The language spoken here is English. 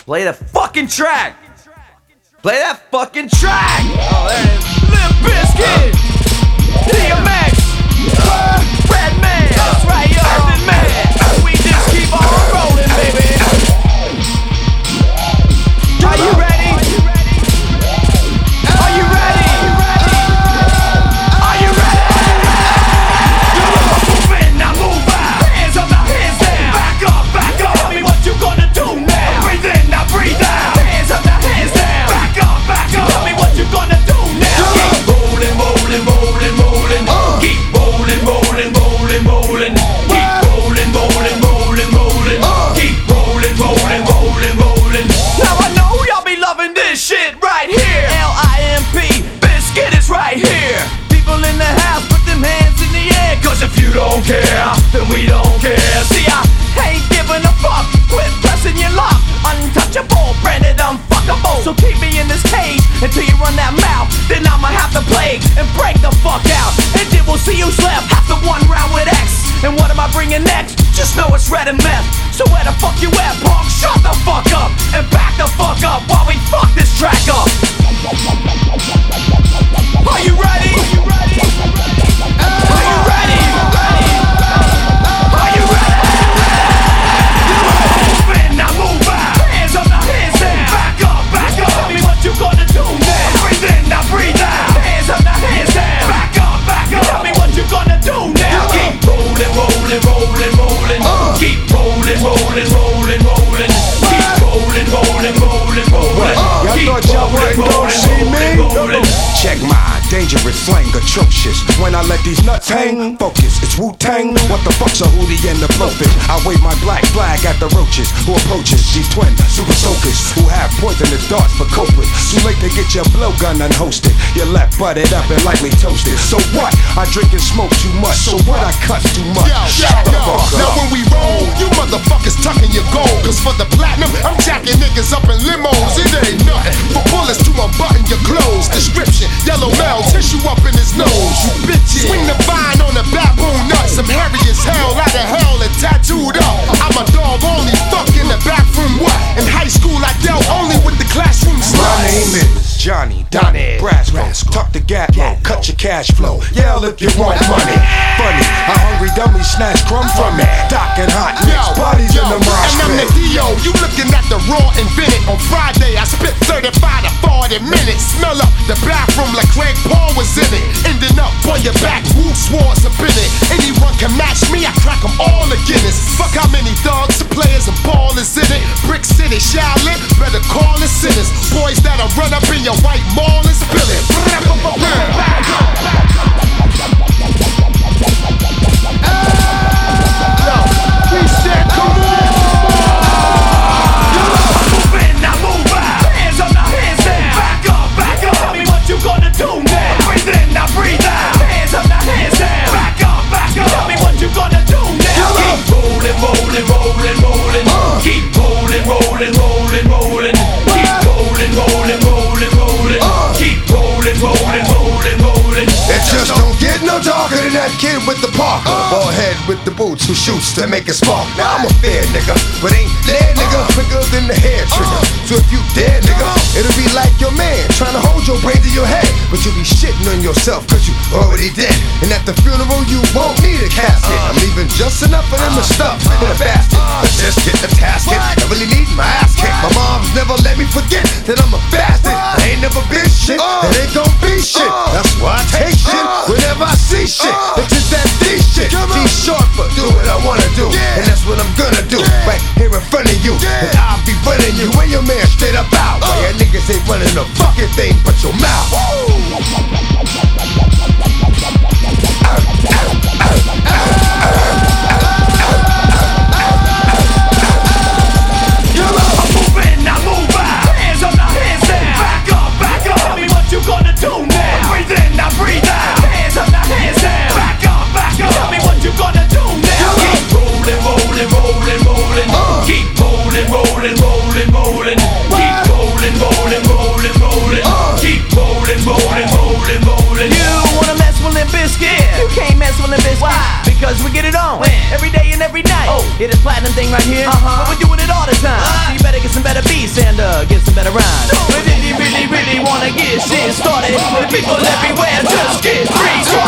Play the fucking track. Play that fucking track. Oh, there it is. Limp Bizkit, DMX, Redman. That's right, you heard it, man. We just keep on rolling, baby. Are you ready? Are you ready? Are you ready? Move in, now move out. Hands up, now hands down. Back up, back up. Tell me what you gonna do now. Breathe in, now breathe out. Hands up, now hands down. Back up, back up. Tell me what you gonna do now. Keep rolling, rolling, rolling, rolling. Keep rolling, rolling, rolling, rolling. Keep rolling, rolling, rolling, rolling. Keep rolling, rolling, rolling, rolling. Now I know y'all be loving this shit right here. L-I-M-P, Bizkit is right here. People in the house, put them hands in the air. Cause if you don't care, then we don't care. See, I ain't giving a fuck. Quit pressing your luck. Untouchable, branded unfuckable. So keep me in this cage until you run that mouth. Then I'ma have to play and break the fuck out. And then we'll see who's left after one round with X. And what am I bringing next? Just know it's red and meth. So where the fuck you at, punk? Shut the fuck up and back the fuck up while we fuck this track up. Are you ready? Are you ready? Are you ready? Are you ready? Move in, now move out. Hands up, now hands down. Back up, back up. Tell me what you gonna do now. Breathe in, now breathe out. Hands up, now hands down. Back up, back up. Tell me what you gonna do now. Keep rolling, rolling, rolling, rolling. Keep rolling, rolling, rolling, rolling. Keep rolling, rolling, rolling, rolling. Y'all thought y'all wouldn't go see me? Check my dangerous slang, atrocious. When I let these nuts hang, focus, it's Wu-Tang. What the fuck's a hootie and the blowfish? I wave my black flag at the roaches who approaches these twin super soakers who have poisonous darts for cope with. Too late to get your blowgun unhosted. You're left butted up and likely toasted. So what? I drink and smoke too much. So what? I cut too much. Shut the fuck up. Now when we roll, you motherfuckers tucking your gold. Cause for the platinum, I'm jacking niggas up in limos. It ain't nothing for bullets to unbutton your clothes. Description, yellow male, tissue up in his nose. You bitches, swing the vine on the baboon nuts. I'm hairy as hell, out of hell and tattooed up. I'm a dog, only fuck in the back from what? In high school I dealt only with the classroom sluts. My name is Johnny Donnie Brasco. Tuck the gap low, cut your cash flow. Yell if you want money. Funny, a hungry dummy snatch crumb from me. Doc and hot mix, bodies in the mosh and I'm the D.O. You looking at the raw invented. On Friday I spit 35 to 40 minutes. Smell up the bathroom like Craig Paul was in it. Ending up on your back, who swords up in it. Anyone can match me, I crack them all to Guinness. Fuck how many thugs, players and ballers in it. Brick City, Shaolin, better call it sinners. Boys that'll run up in your white mall and spill it. We said come on. Move in, now move out. Hands up, now hands down. Back up, back up. Tell me what you gonna do now. Breathe in, now breathe out. Hands up, now hands down. Back up, back up. Tell me what you gonna do now. Keep rolling, rolling, rolling, rolling. Keep rolling, rolling, rolling, rolling. Keep rolling, rolling, rolling, rolling. Keep rolling, rolling, rolling, rolling. It just don't get no darker than that kid with the Parker. Bald head with the boots who shoots to make it spark. Now I'm a fair nigga, but ain't dead nigga. Quicker than the hair trigger. So if you dead nigga, it'll be like your man trying to hold your brain to your head. But you'll be shitting on yourself cause you already dead. And at the funeral you won't need a casket. I'm leaving just enough for them to stuff in a basket. But just get the tasket, I really need my ass kicked. My mom's never let me forget that I'm a bastard. I ain't never been shit, and ain't gon' be shit. That's why I take shit whenever I see shit. It's just that D shit. D short for do what I wanna do, and that's what I'm gonna do. Right here in front of you, and I'll be running you and your man straight up out. Yeah, niggas ain't running a fucking thing but your mouth. Move in, now move out. Hands up, now hands down. Back up, back up. Tell me what you gonna do now. Breathe in, now breathe out. Hands up, now hands down. Back up, back up. Tell me what you gonna do now. Keep rolling, rolling, rolling, rolling. Keep rolling, rolling, rolling, rolling. Keep rolling, rolling, rolling, rolling. Keep rolling, rolling, rolling, rolling. You wanna mess with Limp Bizkit? You can't mess with Limp Bizkit. Why? Because we get it on every day and every night. Hear this platinum thing right here? But we're doing it all the time. So you better get some better beats and get some better rhymes. We really wanna get shit started. The people everywhere just get free.